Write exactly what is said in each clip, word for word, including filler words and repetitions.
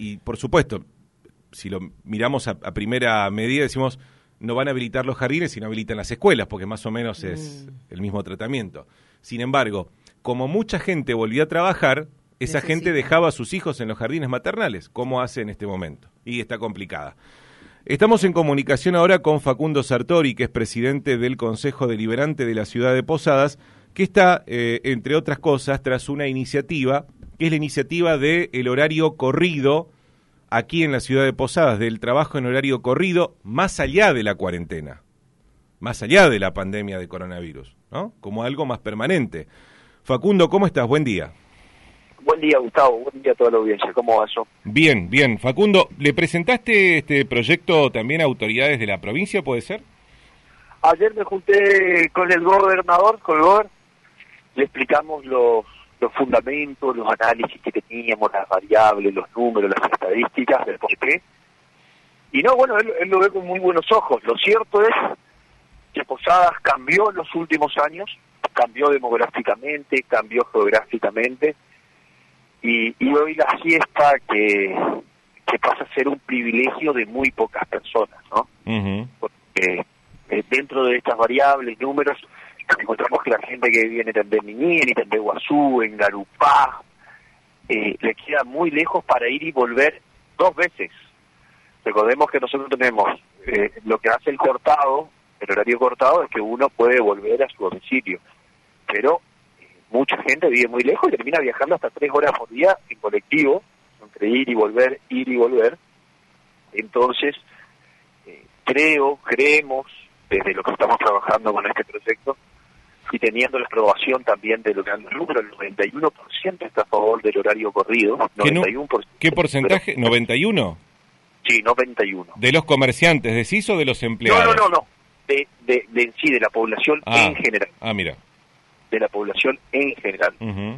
y por supuesto, si lo miramos a, a primera medida, decimos, no van a habilitar los jardines, sino habilitan las escuelas, porque más o menos es mm. el mismo tratamiento. Sin embargo, como mucha gente volvió a trabajar, esa Necesita. gente dejaba a sus hijos en los jardines maternales. ¿Cómo hace en este momento? Y está complicada. Estamos en comunicación ahora con Facundo Sartori, que es presidente del Consejo Deliberante de la Ciudad de Posadas, que está, eh, entre otras cosas, tras una iniciativa, que es la iniciativa del horario corrido aquí en la Ciudad de Posadas, del trabajo en horario corrido, más allá de la cuarentena, más allá de la pandemia de coronavirus, ¿no? Como algo más permanente. Facundo, ¿cómo estás? Buen día. Buen día, Gustavo. Buen día a toda la audiencia. ¿Cómo va eso? Bien, bien. Facundo, ¿le presentaste este proyecto también a autoridades de la provincia, puede ser? Ayer me junté con el gobernador, con el gobernador, le explicamos los, los fundamentos, los análisis que teníamos, las variables, los números, las estadísticas, del por qué. Y no, bueno, él, él lo ve con muy buenos ojos. Lo cierto es que Posadas cambió en los últimos años, cambió demográficamente, cambió geográficamente, y, y hoy la siesta que, que pasa a ser un privilegio de muy pocas personas, ¿no? Uh-huh. Porque eh, dentro de estas variables, números, encontramos que la gente que vive en Tembeminien, en Tembeguazú, en Garupá, eh, le queda muy lejos para ir y volver dos veces. Recordemos que nosotros tenemos eh, lo que hace el cortado, el horario cortado es que uno puede volver a su domicilio, pero mucha gente vive muy lejos y termina viajando hasta tres horas por día en colectivo, entre ir y volver, ir y volver. Entonces, eh, creo, creemos, desde lo que estamos trabajando con este proyecto, y teniendo la aprobación también de lo que han los números, el noventa y uno por ciento está a favor del horario corrido. noventa y uno por ciento. ¿Qué porcentaje? Pero, ¿noventa y uno? Sí, noventa y uno. ¿De los comerciantes, decís, o de los empleados? No, no, no, no. De, de, de en sí, de la población ah, en general. Ah, mira. De la población en general. Uh-huh.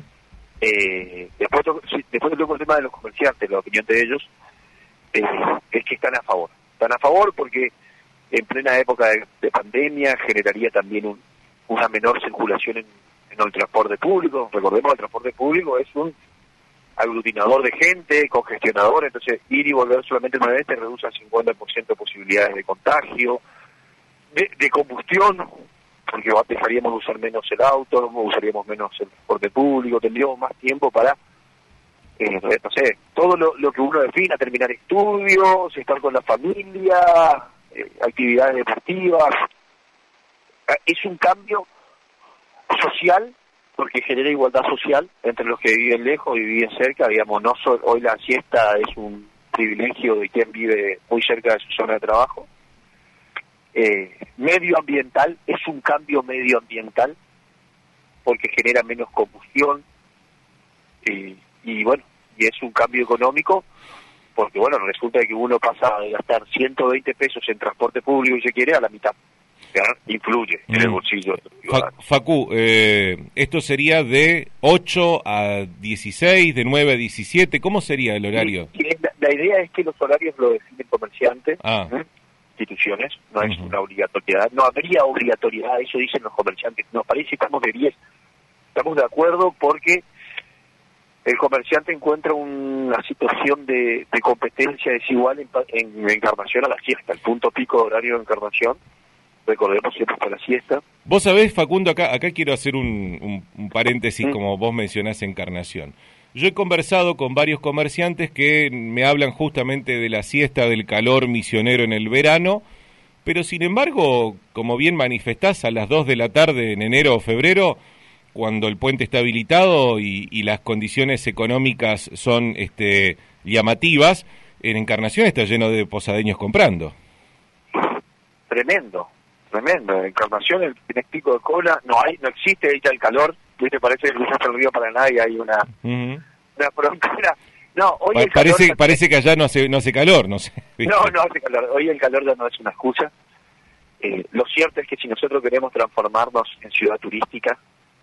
eh, después, después toco el tema de los comerciantes, la opinión de ellos eh, es que están a favor. Están a favor porque en plena época de, de pandemia generaría también un, una menor circulación en, en el transporte público. Recordemos que el transporte público es un aglutinador de gente, congestionador, entonces ir y volver solamente una vez te reduce al cincuenta por ciento de posibilidades de contagio, de, de combustión, porque dejaríamos de usar menos el auto, usaríamos menos el transporte público, tendríamos más tiempo para, eh, no sé, todo lo, lo que uno defina, terminar estudios, estar con la familia, eh, actividades deportivas. Es un cambio social, porque genera igualdad social entre los que viven lejos y viven cerca. Digamos, no so, hoy la siesta es un privilegio de quien vive muy cerca de su zona de trabajo. Eh, medioambiental, es un cambio medioambiental porque genera menos combustión eh, y bueno, y es un cambio económico porque bueno, resulta que uno pasa de gastar ciento veinte pesos en transporte público y se quiere a la mitad, ¿ya? Influye mm. en el bolsillo. Fa Facu, eh, esto sería de ocho a dieciséis, de nueve a diecisiete, ¿cómo sería el horario? Sí, la, la idea es que los horarios lo definen comerciantes, ah. ¿eh? instituciones, no es uh-huh. una obligatoriedad, no habría obligatoriedad, eso dicen los comerciantes, nos parece que estamos de diez, estamos de acuerdo porque el comerciante encuentra una situación de, de competencia desigual en, en Encarnación a la siesta, el punto pico de horario de Encarnación, recordemos siempre para la siesta. Vos sabés, Facundo, acá acá quiero hacer un, un, un paréntesis, ¿Mm? Como vos mencionás Encarnación. Yo he conversado con varios comerciantes que me hablan justamente de la siesta, del calor misionero en el verano, pero sin embargo, como bien manifestás, a las dos de la tarde en enero o febrero, cuando el puente está habilitado y, y las condiciones económicas son este, llamativas, en Encarnación está lleno de posadeños comprando. Tremendo, tremendo. En Encarnación el tienes pico de cola, no hay, no existe ahí ya el calor. ¿Viste? Parece que cruzaste el río Paraná y hay una, uh-huh. una frontera. No, hoy pa el parece, calor... parece que allá no hace, no hace calor, no sé. ¿Viste? No, no hace calor. Hoy el calor ya no es una excusa. Eh, lo cierto es que si nosotros queremos transformarnos en ciudad turística,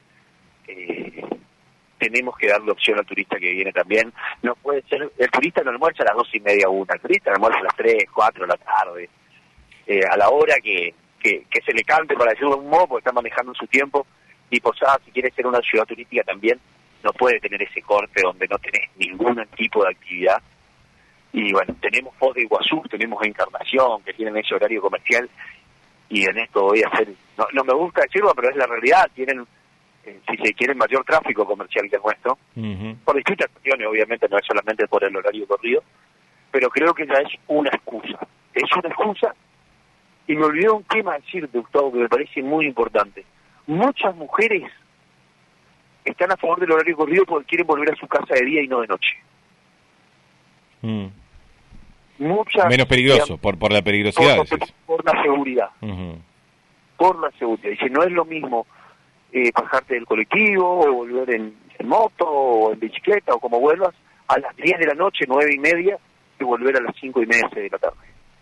eh, tenemos que darle opción al turista que viene también. No puede ser, el turista no almuerza a las dos y media, una. El turista almuerza a las tres, cuatro de la tarde, eh, a la hora que, que, que se le cante, para decirlo de un modo, porque está manejando su tiempo. Y Posadas, si quiere ser una ciudad turística también, no puede tener ese corte donde no tenés ningún tipo de actividad. y bueno, tenemos Foz de Iguazú, tenemos Encarnación, que tienen ese horario comercial, y en esto voy a hacer, no, no me gusta decirlo, pero es la realidad, tienen, eh, si se quiere, mayor tráfico comercial que el nuestro, uh-huh. por distintas cuestiones, obviamente, no es solamente por el horario corrido, pero creo que ya es una excusa, es una excusa, y me olvidé un tema decirte, Gustavo, que me parece muy importante. Muchas mujeres están a favor del horario corrido porque quieren volver a su casa de día y no de noche. Mm. Muchas, menos peligroso, digamos, por por la peligrosidad. Por, por, por la seguridad. Uh-huh. Por la seguridad. Dice, no es lo mismo eh, bajarte del colectivo o volver en, en moto o en bicicleta o como vuelvas a las diez de la noche, nueve y media, que volver a las cinco y media de la tarde.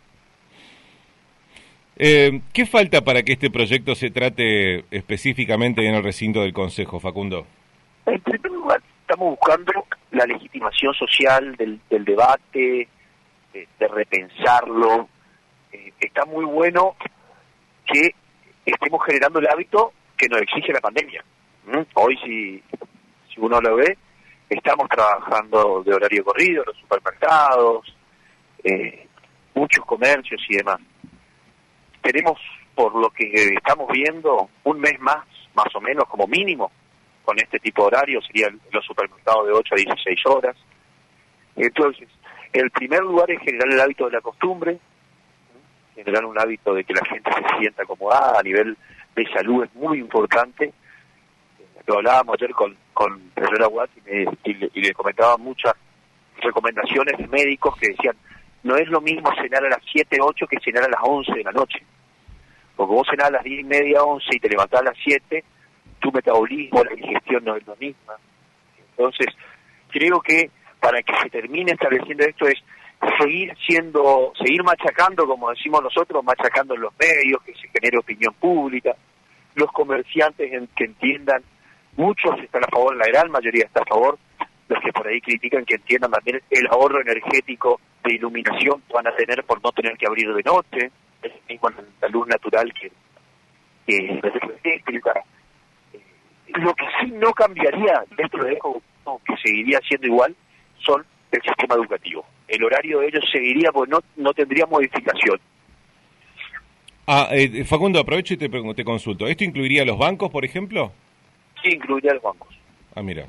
Eh, ¿Qué falta para que este proyecto se trate específicamente en el recinto del Consejo, Facundo? En primer lugar, estamos buscando la legitimación social del, del debate, de, de repensarlo. Eh, está muy bueno que estemos generando el hábito que nos exige la pandemia. ¿Mm? Hoy, si, si uno lo ve, estamos trabajando de horario corrido, los supermercados, eh, muchos comercios y demás. Tenemos, por lo que estamos viendo, un mes más, más o menos, como mínimo, con este tipo de horario, serían los supermercados de ocho a dieciséis horas. Entonces, el primer lugar es generar el hábito de la costumbre, generar un hábito de que la gente se sienta acomodada, a nivel de salud es muy importante. Lo hablábamos ayer con, con Herrera Watt y, me, y, le, y le comentaba muchas recomendaciones de médicos que decían, no es lo mismo cenar a las siete, ocho que cenar a las once de la noche. Porque vos cenás a las diez y media, once y te levantás a las siete, tu metabolismo, la digestión no es lo misma. Entonces, creo que para que se termine estableciendo esto es seguir siendo, seguir machacando, como decimos nosotros, machacando en los medios, que se genere opinión pública, los comerciantes en, que entiendan, muchos están a favor, la gran mayoría está a favor, los que por ahí critican que entiendan también el ahorro energético de iluminación que van a tener por no tener que abrir de noche, es mismo la luz natural que, que es eléctrica. Lo que sí no cambiaría dentro de eso, que seguiría siendo igual, son el sistema educativo. El horario de ellos seguiría, porque no, no tendría modificación. Ah, eh, Facundo, aprovecho y te, te consulto. ¿Esto incluiría los bancos, por ejemplo? Sí, incluiría los bancos. Ah, mira.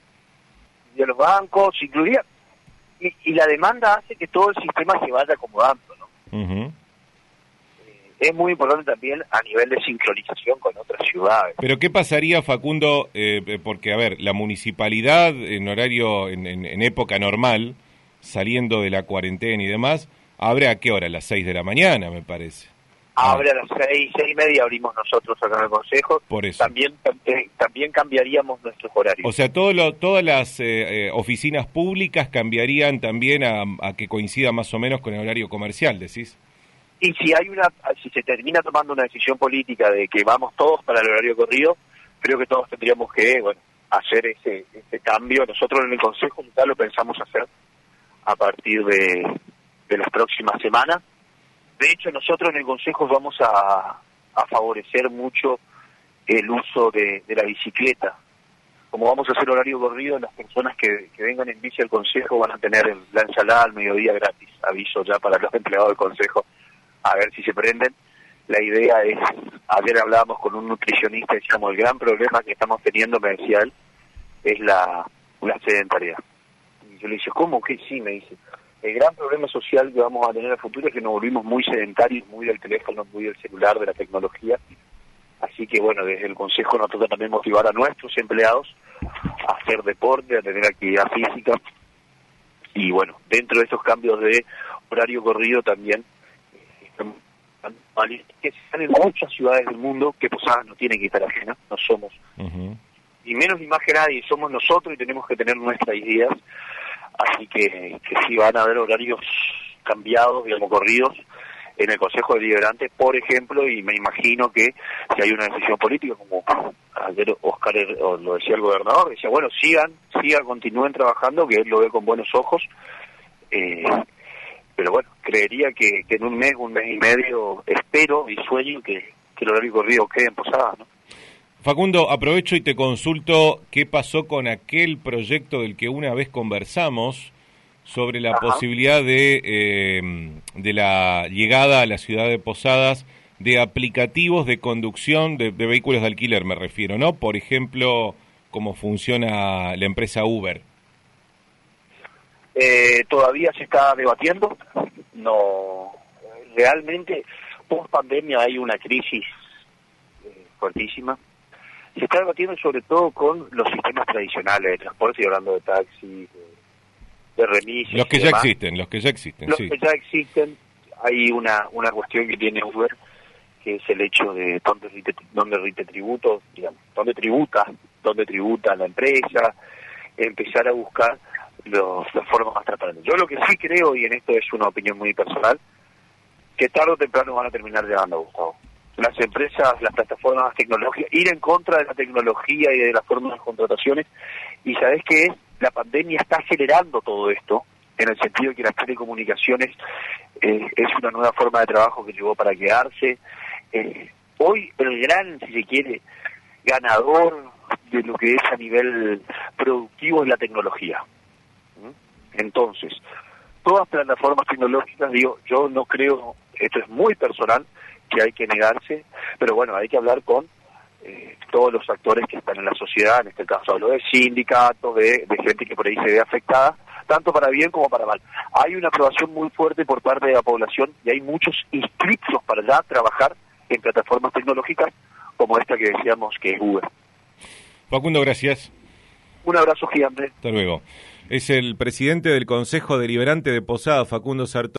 De los bancos, incluiría... Y, y la demanda hace que todo el sistema se vaya acomodando, ¿no? Uh-huh. Eh, es muy importante también a nivel de sincronización con otras ciudades. Pero ¿qué pasaría, Facundo? Eh, porque, a ver, la municipalidad en horario, en, en, en época normal, saliendo de la cuarentena y demás, abre a qué hora, a las seis de la mañana, me parece. Abre a las seis, seis y media abrimos nosotros acá en el Consejo. Por eso. También, eh, también cambiaríamos nuestros horarios. O sea, todo lo, todas las eh, eh, oficinas públicas cambiarían también a, a que coincida más o menos con el horario comercial, ¿decís? Y si hay una, si se termina tomando una decisión política de que vamos todos para el horario corrido, creo que todos tendríamos que, bueno, hacer ese, ese cambio. Nosotros en el Consejo ya lo pensamos hacer a partir de, de las próximas semanas. De hecho, nosotros en el Consejo vamos a, a favorecer mucho el uso de, de la bicicleta. Como vamos a hacer horario corrido, las personas que, que vengan en bici al Consejo van a tener el, la ensalada al mediodía gratis. Aviso ya para los empleados del Consejo, a ver si se prenden. La idea es, ayer hablábamos con un nutricionista y decíamos, el gran problema que estamos teniendo, me decía él, es la, la sedentariedad. Y yo le dije, ¿cómo? ¿Qué? Sí, me dice. El gran problema social que vamos a tener en el futuro es que nos volvimos muy sedentarios, muy del teléfono, muy del celular, de la tecnología. Así que, bueno, desde el Consejo nos toca también motivar a nuestros empleados a hacer deporte, a tener actividad física. Y, bueno, dentro de estos cambios de horario corrido también, que están en muchas ciudades del mundo, que Posadas no tiene que estar ajena, no somos. Uh-huh. Y menos ni más que nadie, somos nosotros y tenemos que tener nuestras ideas. Así que, que sí van a haber horarios cambiados, digamos, corridos en el Consejo Deliberante, por ejemplo, y me imagino que si hay una decisión política, como ayer Oscar o lo decía el gobernador, decía, bueno, sigan, sigan, continúen trabajando, que él lo ve con buenos ojos, eh, pero bueno, creería que, que en un mes, un mes y medio, espero y sueño que, que el horario corrido quede en Posadas, ¿no? Facundo, aprovecho y te consulto qué pasó con aquel proyecto del que una vez conversamos, sobre la Ajá. posibilidad de, eh, de la llegada a la ciudad de Posadas de aplicativos de conducción de, de vehículos de alquiler, me refiero, ¿no? Por ejemplo, cómo funciona la empresa Uber. Eh, todavía se está debatiendo. No, realmente, post pandemia hay una crisis eh, fuertísima. Se está debatiendo sobre todo con los sistemas tradicionales de transporte, estoy hablando de taxis, de, de remises. Los que y ya demás. existen, los que ya existen, Los sí. que ya existen. Hay una una cuestión que tiene Uber, que es el hecho de dónde rinde, dónde rinde tributo, digamos, dónde tributa, dónde tributa la empresa, empezar a buscar los, las formas más transparentes. Yo lo que sí creo, y en esto es una opinión muy personal, que tarde o temprano van a terminar llegando, Gustavo. Las empresas, las plataformas tecnológicas, ir en contra de la tecnología y de las formas de contrataciones, y ¿sabés qué es? La pandemia está acelerando todo esto, en el sentido de que las telecomunicaciones eh, es una nueva forma de trabajo que llegó para quedarse. Eh, hoy el gran, si se quiere, ganador de lo que es a nivel productivo es la tecnología. ¿Mm? Entonces, todas plataformas tecnológicas, digo, yo no creo, esto es muy personal, que hay que negarse, pero bueno, hay que hablar con eh, todos los actores que están en la sociedad, en este caso hablo de sindicatos, de, de gente que por ahí se ve afectada, tanto para bien como para mal. Hay una aprobación muy fuerte por parte de la población y hay muchos inscriptos para ya trabajar en plataformas tecnológicas como esta que decíamos que es Uber. Facundo, gracias. Un abrazo gigante. Hasta luego. Es el presidente del Consejo Deliberante de Posadas, Facundo Sartori.